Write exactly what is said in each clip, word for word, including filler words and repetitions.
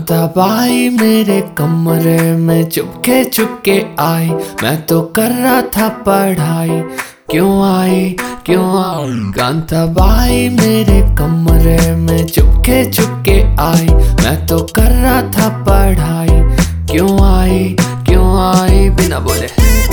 Kanta by मेरे कमरे में चुपके चुपके आई, मैं तो कर रहा था पढ़ाई, क्यों आई क्यों आई। कांता बाई मेरे कमरे में चुपके चुपके आई, मैं तो कर रहा था पढ़ाई, क्यों आई क्यों आई बिना बोले।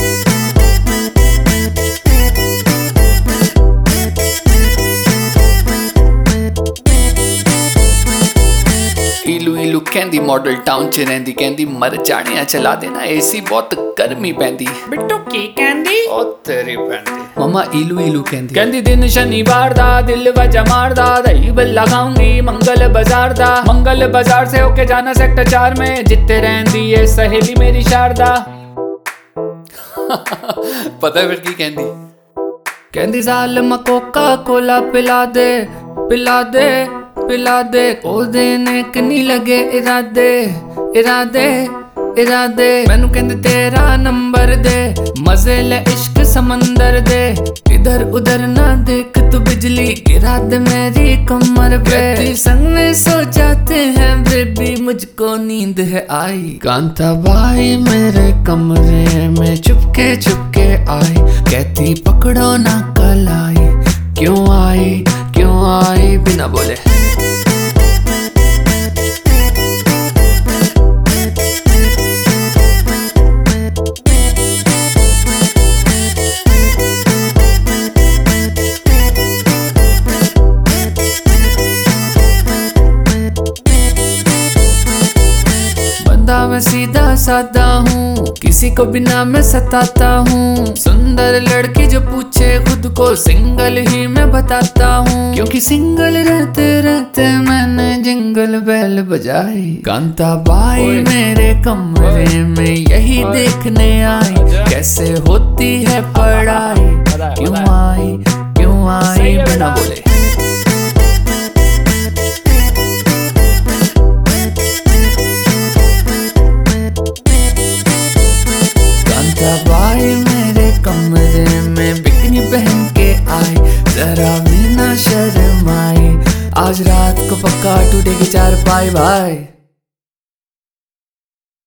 इलू इलू कहंदी मॉडल टाउन च रहिंदी, कहंदी मर जाने चला देना एसी बहुत गर्मी पैंदी। बिट्टू की कहंदी ओ तेरी पैंदी मम्मा इलू इलू कहंदी। कहंदी दिन शनिवार दा दिल वजा मारदा, दही बल्ला खाऊंगी मंगल बाजार दा। मंगल बाजार से होके जाना सेक्टर चार में, जित्ते रहंदी है सहेली मेरी शारदा। पता है फिर की कहंदी, कहंदी साल में कोका कोला पिला दे पिला दे पिला दे, ओ देने कनी लगे इरादे इरादे इरादे। मैनू कहंदे तेरा नंबर दे, मजे ले इश्क समंदर दे, इधर उधर ना देख तू बिजली गिरा दे मेरी कमर पे। संग में सो जाते हैं बेबी मुझको नींद है आई। कांता बाई मेरे कमरे में चुपके चुपके आई, कहती पकड़ो ना कलाई, क्यों आई क्यों आई बिना बोले। मैं सीधा साधा हूँ, किसी को बिना मैं सताता हूँ। सुंदर लड़की जो पूछे खुद को सिंगल ही मैं बताता हूँ, क्योंकि सिंगल रहते रहते मैंने जिंगल बेल बजाई। कांता बाई मेरे कमरे में यही देखने आई, कैसे होती है पढ़ाई, क्यों आई क्यों आई बिना बोले। बाई मेरे कमरे में बिकनी पहन के आई, जरा भी ना शर्माई, आज रात को पक्का टूटेगी चार पाई भाई।